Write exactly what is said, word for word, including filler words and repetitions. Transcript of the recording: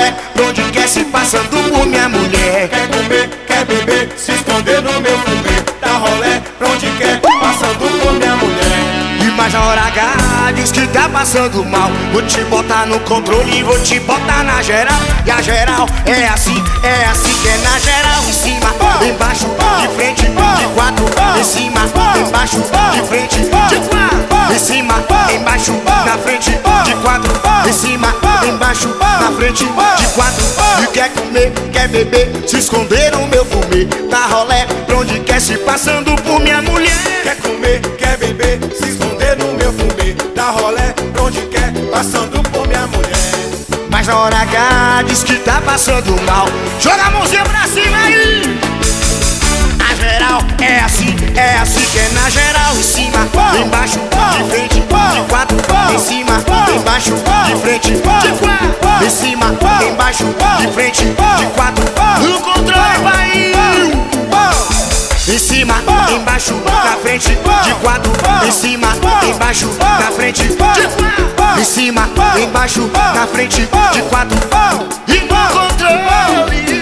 rolé, pra onde quer se passando por minha mulher. Quer comer, quer beber, se esconder no meu fumê. Dá rolé, pra onde quer, passando por minha mulher. E mais na hora H diz que tá passando mal. Vou te botar no controle, vou te botar na geral. E a geral é assim, é assim que é na geral. Em cima, embaixo, de frente, de quatro. Em cima, embaixo, de frente, de quatro. Em cima, embaixo, na frente, de quatro. Em cima, embaixo, na frente, de quatro. E quer comer, quer beber, se esconder no meu fumê. Dá rolé, pra onde quer se passando por minha mulher. Quer comer, quer beber, se esconder no meu fumê. Dá rolé, pra onde quer, passando por minha mulher. Mas na hora H diz que tá passando mal. Joga a mãozinha pra cima aí. A geral é assim, é assim que é na geral. Em cima, embaixo, de frente, de quatro. Em cima, embaixo, de frente, de quatro. Em cima, embaixo, de frente, de quatro. No controle vai. Em cima, embaixo, na frente, de quatro. Em cima, embaixo, na frente, de quatro. Em cima, embaixo, na frente, de quatro. E no controle.